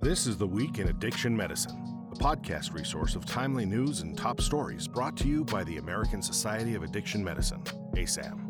This is The Week in Addiction Medicine, a podcast resource of timely news and top stories brought to you by the American Society of Addiction Medicine, ASAM.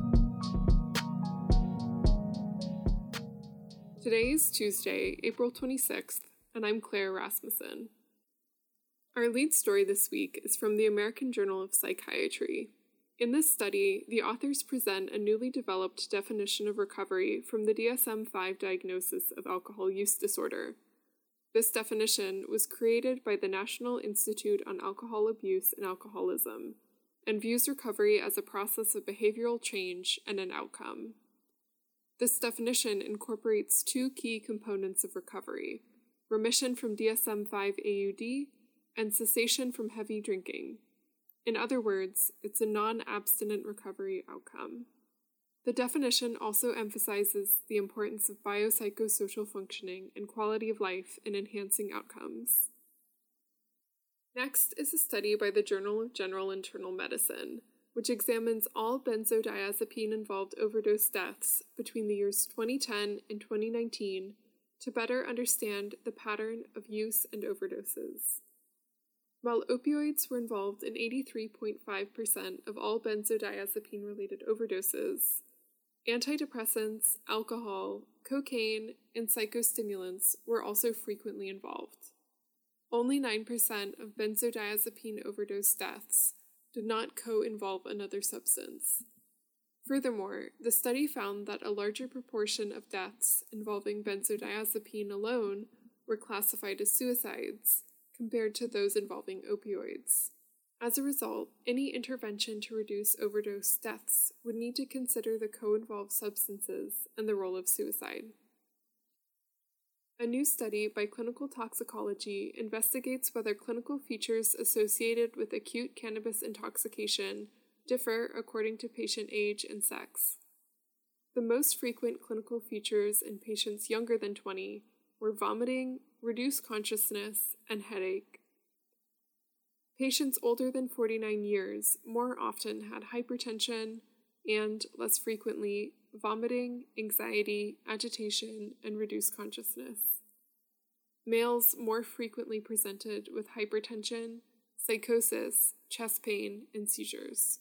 Today is Tuesday, April 26th, and I'm Claire Rasmussen. Our lead story this week is from the American Journal of Psychiatry. In this study, the authors present a newly developed definition of recovery from the DSM-5 diagnosis of alcohol use disorder. This definition was created by the National Institute on Alcohol Abuse and Alcoholism, and views recovery as a process of behavioral change and an outcome. This definition incorporates two key components of recovery: remission from DSM-5 AUD and cessation from heavy drinking. In other words, it's a non-abstinent recovery outcome. The definition also emphasizes the importance of biopsychosocial functioning and quality of life in enhancing outcomes. Next is a study by the Journal of General Internal Medicine, which examines all benzodiazepine-involved overdose deaths between the years 2010 and 2019 to better understand the pattern of use and overdoses. While opioids were involved in 83.5% of all benzodiazepine-related overdoses, antidepressants, alcohol, cocaine, and psychostimulants were also frequently involved. Only 9% of benzodiazepine overdose deaths did not co-involve another substance. Furthermore, the study found that a larger proportion of deaths involving benzodiazepine alone were classified as suicides, compared to those involving opioids. As a result, any intervention to reduce overdose deaths would need to consider the co-involved substances and the role of suicide. A new study by Clinical Toxicology investigates whether clinical features associated with acute cannabis intoxication differ according to patient age and sex. The most frequent clinical features in patients younger than 20 were vomiting, reduced consciousness, and headache. Patients older than 49 years more often had hypertension and, less frequently, vomiting, anxiety, agitation, and reduced consciousness. Males more frequently presented with hypertension, psychosis, chest pain, and seizures.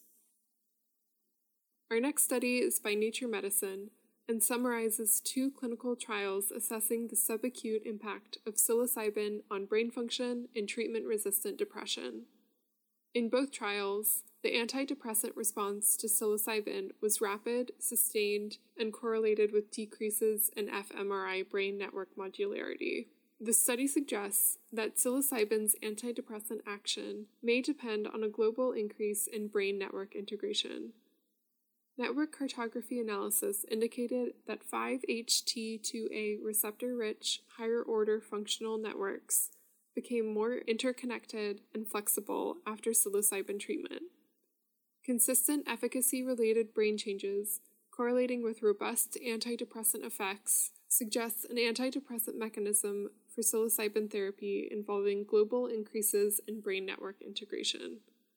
Our next study is by Nature Medicine and summarizes two clinical trials assessing the subacute impact of psilocybin on brain function in treatment-resistant depression. In both trials, the antidepressant response to psilocybin was rapid, sustained, and correlated with decreases in fMRI brain network modularity. The study suggests that psilocybin's antidepressant action may depend on a global increase in brain network integration. Network cartography analysis indicated that 5-HT2A receptor-rich, higher-order functional networks became more interconnected and flexible after psilocybin treatment. Consistent efficacy-related brain changes correlating with robust antidepressant effects suggests an antidepressant mechanism for psilocybin therapy involving global increases in brain network integration.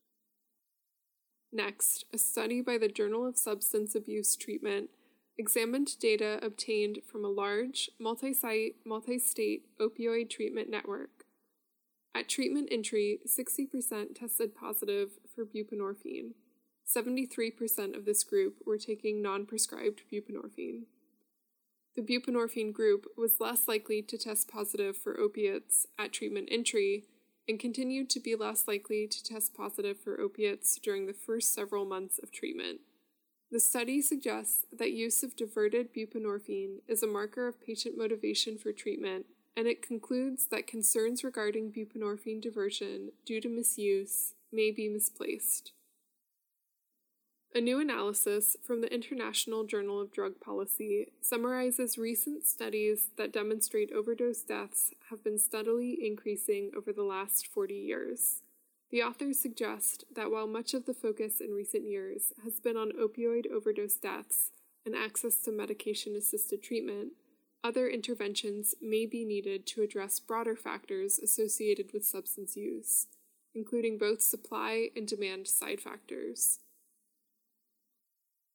Next, a study by the Journal of Substance Abuse Treatment examined data obtained from a large, multi-site, multi-state opioid treatment network. At treatment entry, 60% tested positive for buprenorphine. 73% of this group were taking non-prescribed buprenorphine. The buprenorphine group was less likely to test positive for opiates at treatment entry and continued to be less likely to test positive for opiates during the first several months of treatment. The study suggests that use of diverted buprenorphine is a marker of patient motivation for treatment, and it concludes that concerns regarding buprenorphine diversion due to misuse may be misplaced. A new analysis from the International Journal of Drug Policy summarizes recent studies that demonstrate overdose deaths have been steadily increasing over the last 40 years. The authors suggest that while much of the focus in recent years has been on opioid overdose deaths and access to medication-assisted treatment, other interventions may be needed to address broader factors associated with substance use, including both supply and demand side factors.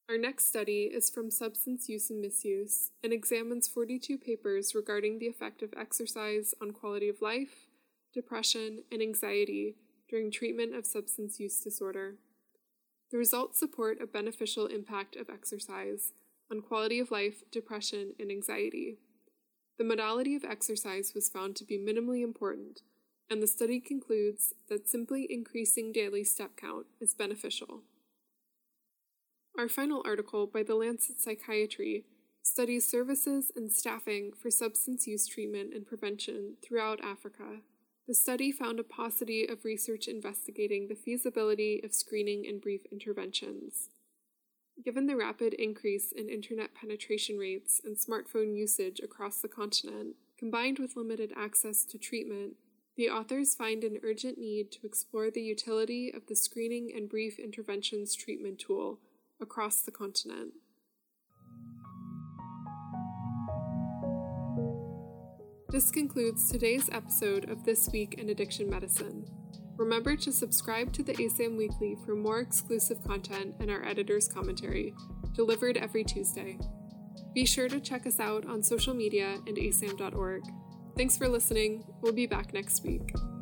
Our next study is from Substance Use and Misuse and examines 42 papers regarding the effect of exercise on quality of life, depression, and anxiety during treatment of substance use disorder. The results support a beneficial impact of exercise on quality of life, depression, and anxiety. The modality of exercise was found to be minimally important, and the study concludes that simply increasing daily step count is beneficial. Our final article by The Lancet Psychiatry studies services and staffing for substance use treatment and prevention throughout Africa. The study found a paucity of research investigating the feasibility of screening and brief interventions. Given the rapid increase in internet penetration rates and smartphone usage across the continent, combined with limited access to treatment, the authors find an urgent need to explore the utility of the screening and brief interventions treatment tool across the continent. This concludes today's episode of This Week in Addiction Medicine. Remember to subscribe to the ASAM Weekly for more exclusive content and our editor's commentary, delivered every Tuesday. Be sure to check us out on social media and asam.org. Thanks for listening. We'll be back next week.